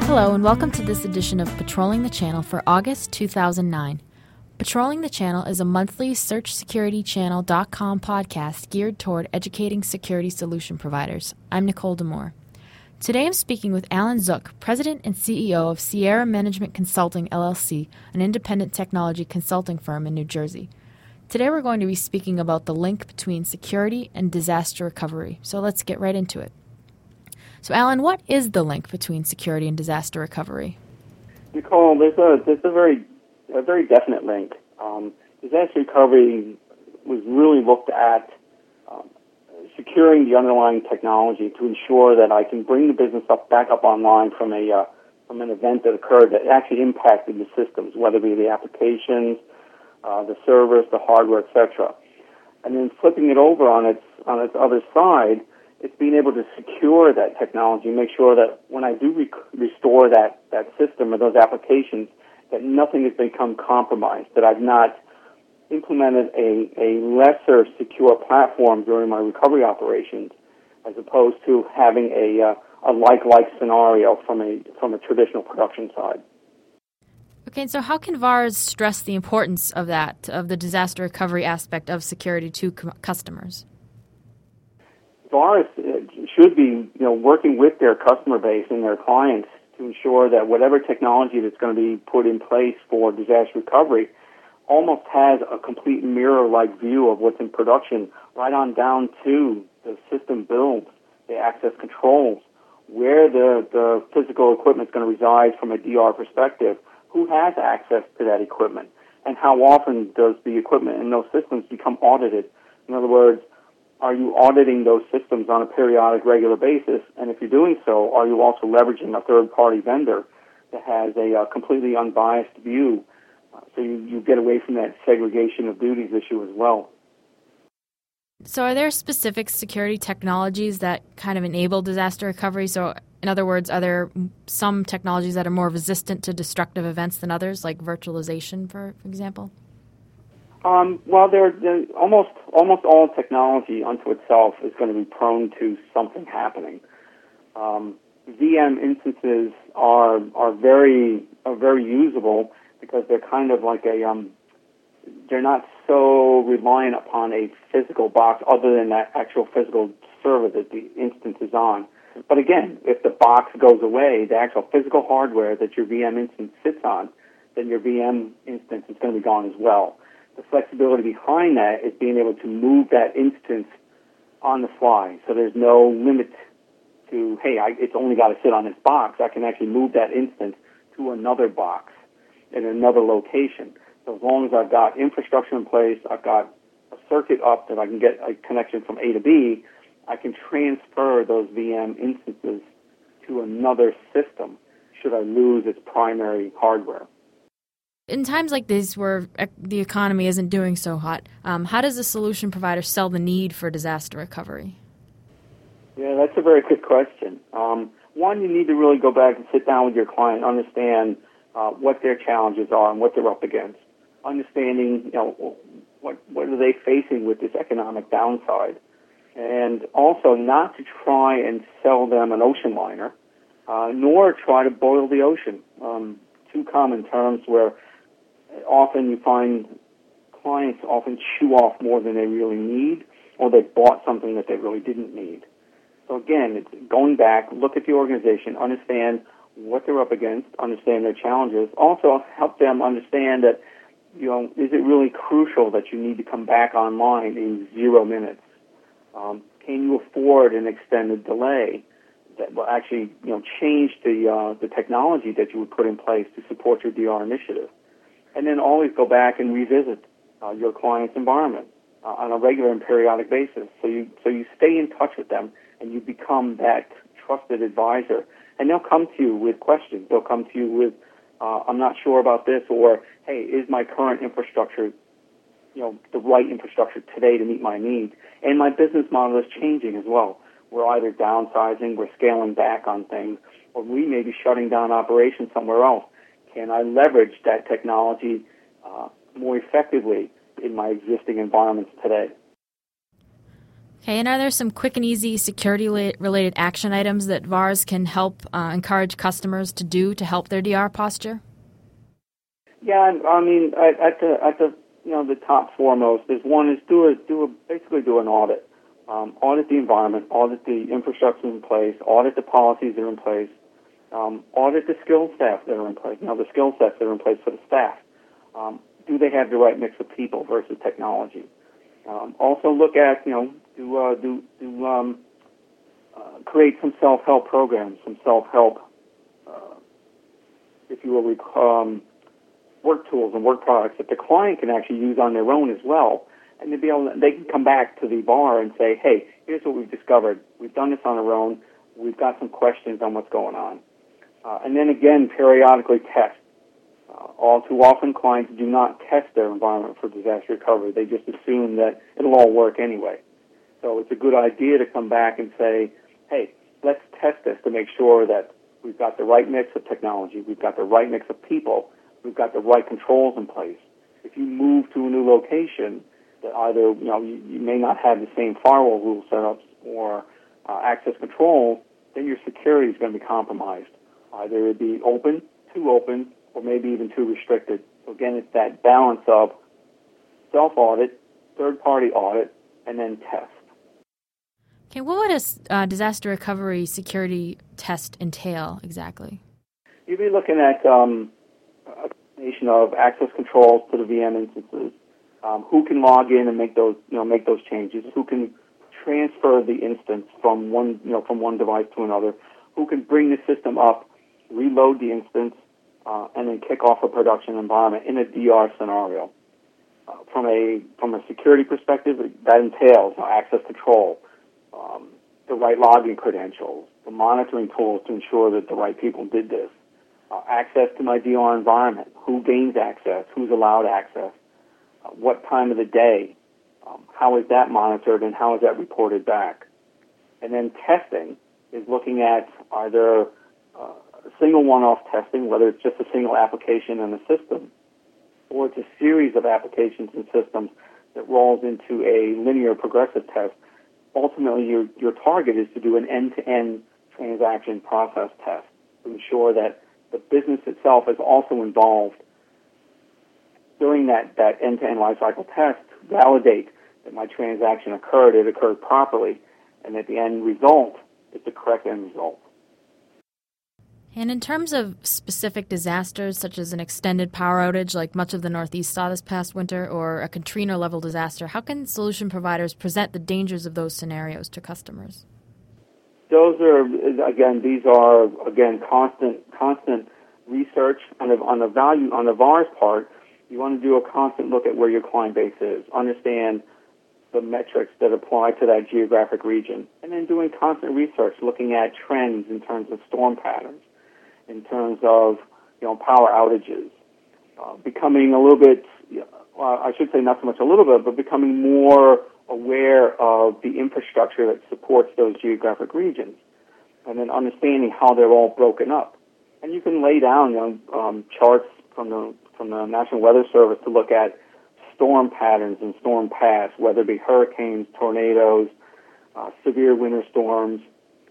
Hello and welcome to this edition of Patrolling the Channel for August 2009. Patrolling the Channel is a monthly SearchSecurityChannel.com podcast geared toward educating security solution providers. I'm Nicole Demore. Today I'm speaking with Alan Zook, President and CEO of Sierra Management Consulting, LLC, an independent technology consulting firm in New Jersey. Today we're going to be speaking about the link between security and disaster recovery, so let's get right into it. So, Alan, what is the link between security and disaster recovery? Nicole, there's a very definite link. Disaster recovery was really looked at securing the underlying technology to ensure that I can bring the business back up online from an event that occurred that actually impacted the systems, whether it be the applications, the servers, the hardware, etc. And then flipping it over on its other side, it's being able to secure that technology, make sure that when I do restore that system or those applications, that nothing has become compromised, that I've not implemented a lesser secure platform during my recovery operations, as opposed to having a like scenario from a traditional production side. Okay, and so how can VARs stress the importance of the disaster recovery aspect of security to customers? VARs should be, working with their customer base and their clients to ensure that whatever technology that's going to be put in place for disaster recovery almost has a complete mirror-like view of what's in production, right on down to the system builds, the access controls, where the physical equipment is going to reside from a DR perspective, who has access to that equipment, and how often does the equipment in those systems become audited. In other words, are you auditing those systems on a periodic, regular basis? And if you're doing so, are you also leveraging a third-party vendor that has a completely unbiased view? So you get away from that segregation of duties issue as well. So are there specific security technologies that kind of enable disaster recovery? So in other words, are there some technologies that are more resistant to destructive events than others, like virtualization, for example? Well, they're almost all technology unto itself is going to be prone to something happening. VM instances are very usable because they're kind of like they're not so reliant upon a physical box other than that actual physical server that the instance is on. But again, if the box goes away, the actual physical hardware that your VM instance sits on, then your VM instance is going to be gone as well. The flexibility behind that is being able to move that instance on the fly. So there's no limit to, it's only got to sit on this box. I can actually move that instance to another box in another location. So as long as I've got infrastructure in place, I've got a circuit up that I can get a connection from A to B, I can transfer those VM instances to another system should I lose its primary hardware. In times like these where the economy isn't doing so hot, how does a solution provider sell the need for disaster recovery? Yeah, that's a very good question. One, you need to really go back and sit down with your client, understand what their challenges are and what they're up against. Understanding, what are they facing with this economic downside. And also not to try and sell them an ocean liner, nor try to boil the ocean. Two common terms where often you find clients often chew off more than they really need, or they bought something that they really didn't need. So again, it's going back, look at the organization, understand what they're up against, understand their challenges. Also help them understand that, is it really crucial that you need to come back online in 0 minutes? Can you afford an extended delay that will actually, change the technology that you would put in place to support your DR initiative? And then always go back and revisit your client's environment on a regular and periodic basis. So you stay in touch with them and you become that trusted advisor. And they'll come to you with questions. They'll come to you with, I'm not sure about this, or, hey, is my current infrastructure, the right infrastructure today to meet my needs? And my business model is changing as well. We're either downsizing, we're scaling back on things, or we may be shutting down operations somewhere else. Can I leverage that technology more effectively in my existing environments today? Okay, and are there some quick and easy security-related action items that VARs can help encourage customers to do to help their DR posture? Yeah, I mean, at the the top foremost is one is basically do an audit, audit the environment, audit the infrastructure in place, audit the policies that are in place, audit the skill staff that are in place. The skill sets that are in place for the staff. Do they have the right mix of people versus technology? Also look at create some self-help programs, some self-help, if you will, work tools and work products that the client can actually use on their own as well, and they can come back to the VAR and say, hey, here's what we've discovered. We've done this on our own. We've got some questions on what's going on. And then again, periodically test. All too often, clients do not test their environment for disaster recovery. They just assume that it'll all work anyway. So it's a good idea to come back and say, hey, let's test this to make sure that we've got the right mix of technology, we've got the right mix of people, we've got the right controls in place. If you move to a new location that either you may not have the same firewall rule setups or access control, then your security is going to be compromised. Either it be open, too open, or maybe even too restricted. So again, it's that balance of self-audit, third-party audit, and then test. Okay, what would a disaster recovery security test entail exactly? You'd be looking at a combination of access controls to the VM instances, who can log in and make those changes, who can transfer the instance from one device to another, who can bring the system up, reload the instance, and then kick off a production environment in a DR scenario. From a security perspective, that entails access control, the right login credentials, the monitoring tools to ensure that the right people did this, access to my DR environment, who gains access, who's allowed access, what time of the day, how is that monitored, and how is that reported back. And then testing is looking at either single one-off testing, whether it's just a single application in the system, or it's a series of applications and systems that rolls into a linear progressive test. Ultimately, your target is to do an end-to-end transaction process test to ensure that the business itself is also involved during that end-to-end lifecycle test to validate that my transaction occurred, it occurred properly, and that the end result is the correct end result. And in terms of specific disasters, such as an extended power outage like much of the Northeast saw this past winter, or a Katrina-level disaster, how can solution providers present the dangers of those scenarios to customers? These are constant research on the VAR's part. You want to do a constant look at where your client base is, understand the metrics that apply to that geographic region, and then doing constant research, looking at trends in terms of storm patterns, in terms of power outages, becoming a little bit, I should say not so much a little bit, but becoming more aware of the infrastructure that supports those geographic regions, and then understanding how they're all broken up. And you can lay down charts from the National Weather Service to look at storm patterns and storm paths, whether it be hurricanes, tornadoes, severe winter storms.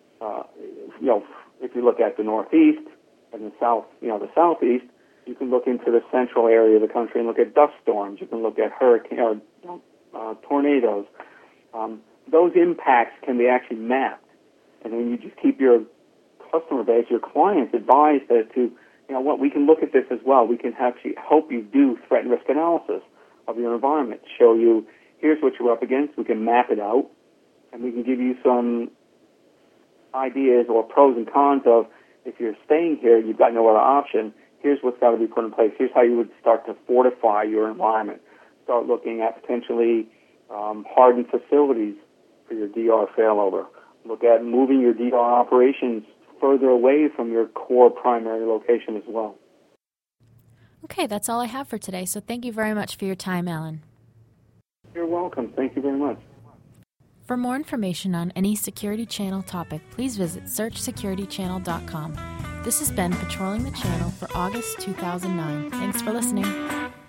If you look at the Northeast and the Southeast, you can look into the central area of the country and look at dust storms. You can look at tornadoes. Those impacts can be actually mapped, and when you just keep your customer base, your clients advised as to, we can look at this as well. We can actually help you do threat and risk analysis of your environment, show you here's what you're up against. We can map it out, and we can give you some ideas or pros and cons of if you're staying here, you've got no other option. Here's what's got to be put in place. Here's how you would start to fortify your environment. Start looking at potentially hardened facilities for your DR failover. Look at moving your DR operations further away from your core primary location as well. Okay, that's all I have for today, so thank you very much for your time, Alan. You're welcome. Thank you very much. For more information on any Security Channel topic, please visit searchsecuritychannel.com. This has been Patrolling the Channel for August 2009. Thanks for listening.